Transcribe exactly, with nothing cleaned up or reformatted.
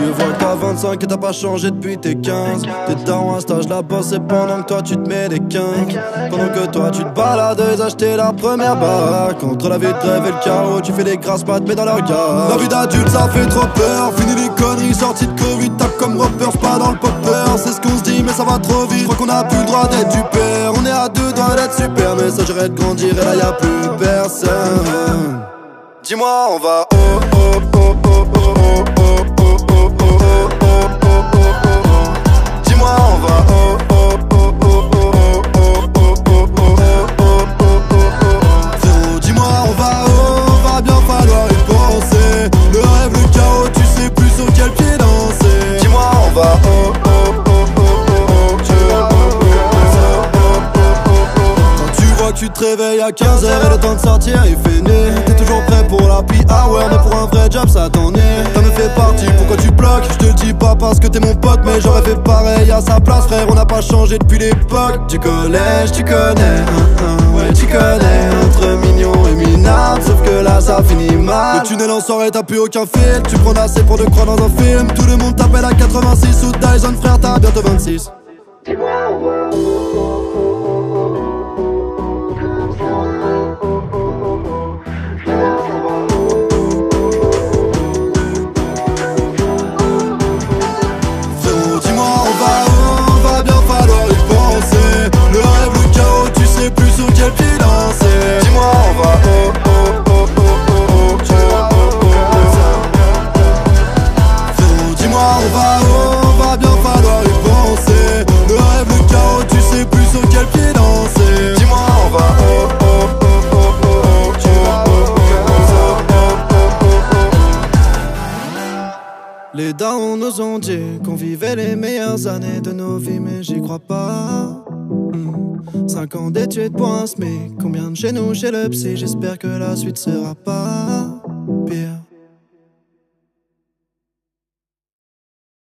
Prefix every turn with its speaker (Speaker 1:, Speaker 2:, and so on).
Speaker 1: vois que t'as vingt-cinq et t'as pas changé depuis tes quinze. T'es dans un stage là-bas, c'est pendant que toi tu te mets des quinze. Pendant que toi tu te balades, ils achetaient la première baraque. Entre la vie de rêve et le chaos, tu fais des grasses pattes mais dans leur regard. La vie d'adulte ça fait trop peur. Fini les conneries, sorties de Covid, tape comme Roper, pas dans le popper. C'est ce qu'on se dit mais ça va trop vite. Je crois qu'on a plus le droit d'être du père. On est à deux doigts d'être super, mais ça j'arrête de grandir et là y'a plus personne. Dis-moi on va oh oh oh oh oh oh oh oh oh oh oh oh oh oh. Dis-moi on va oh oh oh oh oh oh oh oh oh oh oh. Frérot dis-moi on va oh, va bien falloir y penser. Le rêve, le chaos, tu sais plus sur quel pied danser. Dis-moi on va oh oh oh oh oh oh. Quand tu vois que tu te réveilles à quinze heures et le temps de sortir il fait nuit. T'es toujours prêt pour la happy hour, mais pour un vrai job ça t'ennuie. Ça me fait partie, pourquoi tu bloques? Je te le dis pas parce que t'es mon pote, mais j'aurais fait pareil à sa place frère. On n'a pas changé depuis l'époque du collège, tu connais hein, hein, ouais tu connais. Entre mignon et minable, sauf que là ça finit mal. Le tunnel en soirée t'as plus aucun fil. Tu prends assez pour te croire dans un film. Tout le monde t'appelle à quatre-vingt-six ou Dyson frère t'as bientôt vingt-six. Dis-moi on va oh oh oh oh oh oh oh oh. Dis-moi on va oh, va bien falloir y penser. Le rêve, le chaos, tu sais plus sur quel pied danser. Dis-moi on va oh oh oh oh oh oh oh. Les darons nous ont dit qu'on vivait les meilleures années de nos vies, mais j'y crois pas. Cinq ans d'études pour un SMIC. Combien de chez nous, chez le psy? J'espère que la suite sera pas pire.